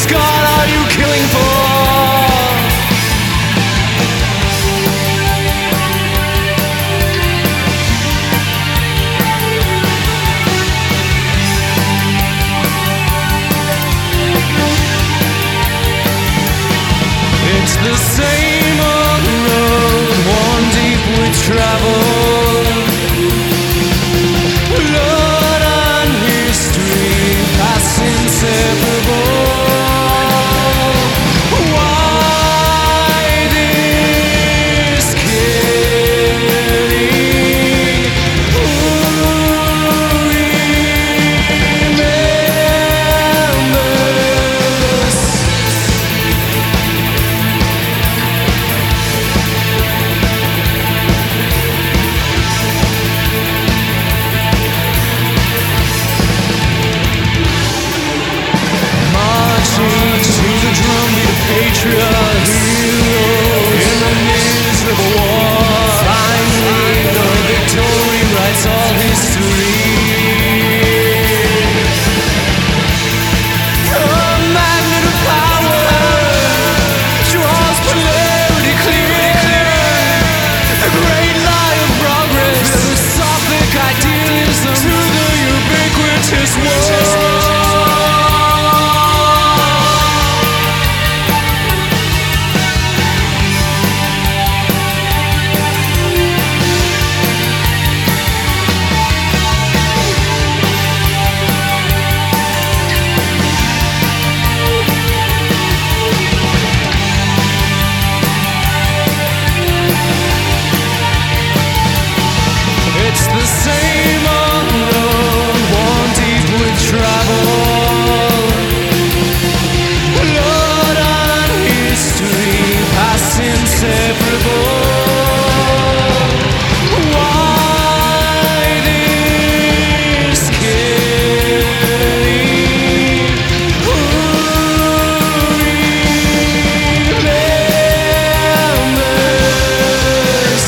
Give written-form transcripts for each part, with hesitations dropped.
God are you killing for? It's the same old road, worn deep with travel. Blood and history, past inseparable. Why this killing? Who remembers? Marching to the drumbeat of patriot heroes in the miserable war. Finally, the victory writes all history. The magnet of power draws polarity clear. The great lie of progress, philosophic idealism to the ubiquitous world. It's the same old road, worn deep with travel. Blood and history, past inseparable. Why this killing? Who remembers?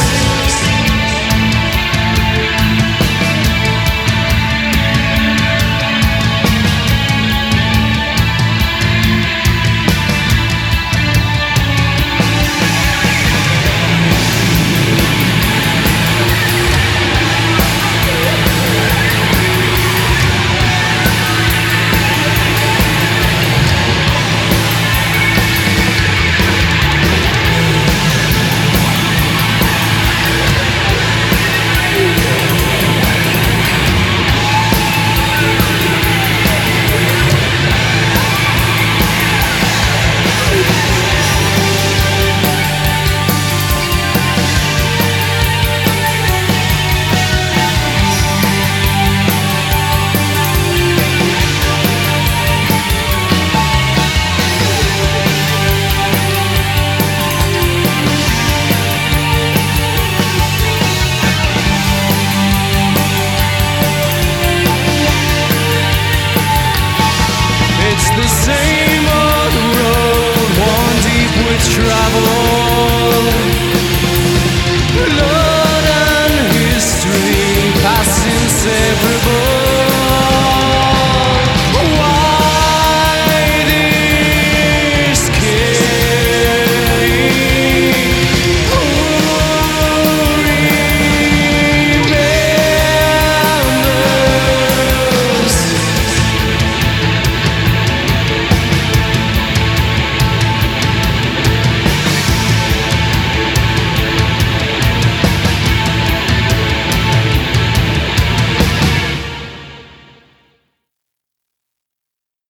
It's the same old road, worn deep with travel.